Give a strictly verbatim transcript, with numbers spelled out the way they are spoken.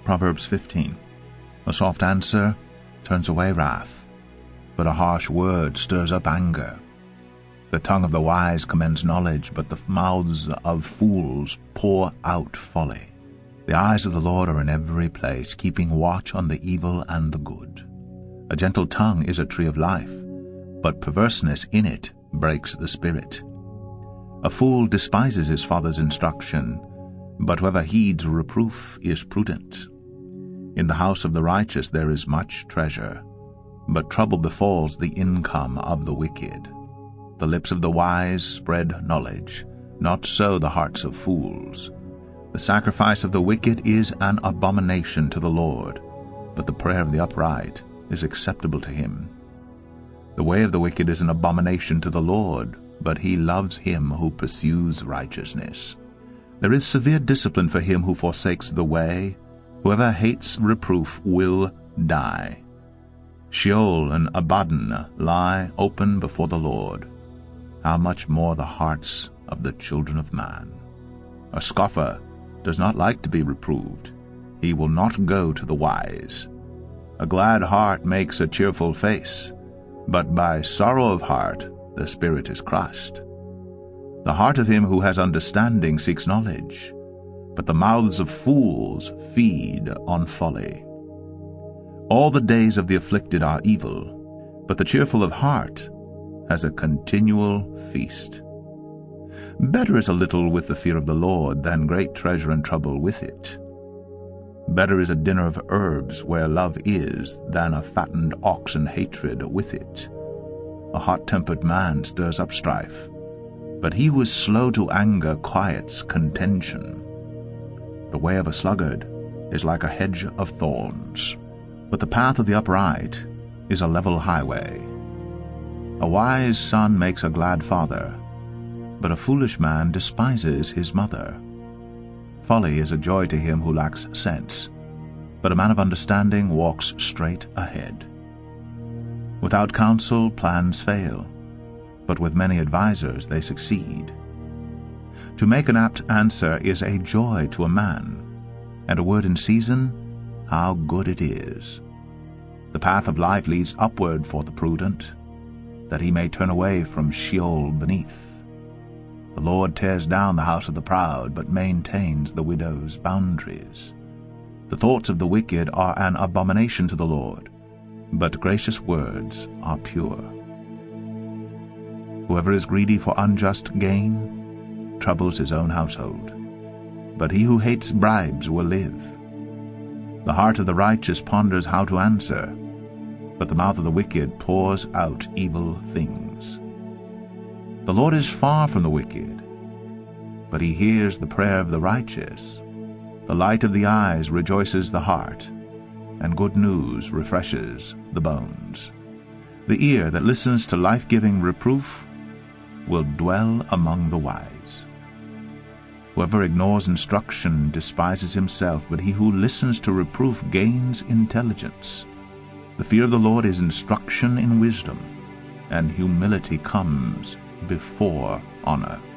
Proverbs fifteen. A soft answer turns away wrath, but a harsh word stirs up anger. The tongue of the wise commends knowledge, but the mouths of fools pour out folly. The eyes of the Lord are in every place, keeping watch on the evil and the good. A gentle tongue is a tree of life, but perverseness in it breaks the spirit. A fool despises his father's instruction, but whoever heeds reproof is prudent. In the house of the righteous there is much treasure, but trouble befalls the income of the wicked. The lips of the wise spread knowledge, not so the hearts of fools. The sacrifice of the wicked is an abomination to the Lord, but the prayer of the upright is acceptable to him. The way of the wicked is an abomination to the Lord, but he loves him who pursues righteousness. There is severe discipline for him who forsakes the way. Whoever hates reproof will die. Sheol and Abaddon lie open before the Lord. How much more the hearts of the children of man? A scoffer does not like to be reproved. He will not go to the wise. A glad heart makes a cheerful face, but by sorrow of heart the spirit is crushed. The heart of him who has understanding seeks knowledge, but the mouths of fools feed on folly. All the days of the afflicted are evil, but the cheerful of heart has a continual feast. Better is a little with the fear of the Lord than great treasure and trouble with it. Better is a dinner of herbs where love is than a fattened ox and hatred with it. A hot-tempered man stirs up strife, but he who is slow to anger quiets contention. The way of a sluggard is like a hedge of thorns, but the path of the upright is a level highway. A wise son makes a glad father, but a foolish man despises his mother. Folly is a joy to him who lacks sense, but a man of understanding walks straight ahead. Without counsel plans fail, but with many advisers they succeed. To make an apt answer is a joy to a man, and a word in season, how good it is. The path of life leads upward for the prudent, that he may turn away from Sheol beneath. The Lord tears down the house of the proud, but maintains the widow's boundaries. The thoughts of the wicked are an abomination to the Lord, but gracious words are pure. Whoever is greedy for unjust gain troubles his own household, but he who hates bribes will live. The heart of the righteous ponders how to answer, but the mouth of the wicked pours out evil things. The Lord is far from the wicked, but he hears the prayer of the righteous. The light of the eyes rejoices the heart, and good news refreshes the bones. The ear that listens to life-giving reproof will dwell among the wise. Whoever ignores instruction despises himself, but he who listens to reproof gains intelligence. The fear of the Lord is instruction in wisdom, and humility comes before honor.